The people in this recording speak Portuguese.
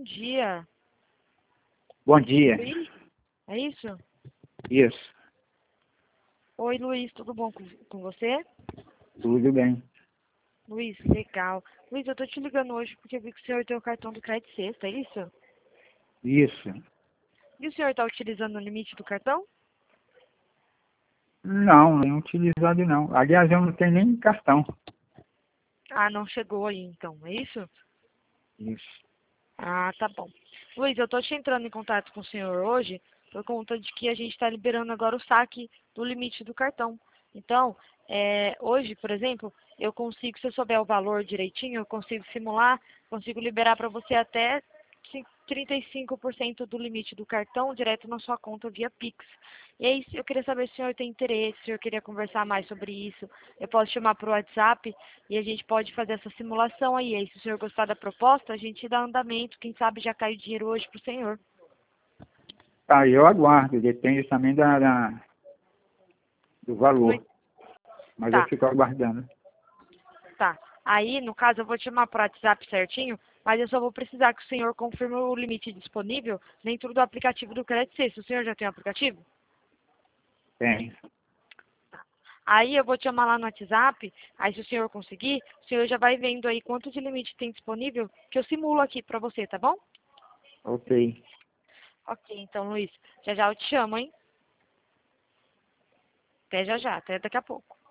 dia. Bom dia. Luiz? É isso? Isso. Oi, Luiz, tudo bom com você? Tudo bem. Luiz, legal. Luiz, eu tô te ligando hoje porque eu vi que o senhor tem o cartão do Crédito Sexta, é isso? Isso. E o senhor está utilizando o limite do cartão? Não, não utilizado não. Aliás, eu não tenho nem cartão. Ah, não chegou aí então, é isso? Isso. Ah, tá bom. Luiz, eu tô te entrando em contato com o senhor hoje por conta de que a gente está liberando agora o saque do limite do cartão. Então, hoje, por exemplo, eu consigo, se eu souber o valor direitinho, eu consigo simular, consigo liberar para você até 35% do limite do cartão direto na sua conta via Pix. E aí, eu queria saber se o senhor tem interesse, se o senhor queria conversar mais sobre isso. Eu posso chamar para o WhatsApp e a gente pode fazer essa simulação aí. Aí, se o senhor gostar da proposta, a gente dá andamento. Quem sabe já cai o dinheiro hoje para o senhor. Tá, eu aguardo. Depende também do valor. Mas eu Tá, fico aguardando. tá. Aí, no caso, eu vou te chamar por WhatsApp certinho, mas eu só vou precisar que o senhor confirme o limite disponível dentro do aplicativo do Crédito Sexta. O senhor já tem o aplicativo? Tem. Aí eu vou te chamar lá no WhatsApp, aí se o senhor conseguir, o senhor já vai vendo aí quanto de limite tem disponível, que eu simulo aqui pra você, tá bom? Ok. Ok, então, Luiz, já já eu te chamo, hein? Até já já, até daqui a pouco.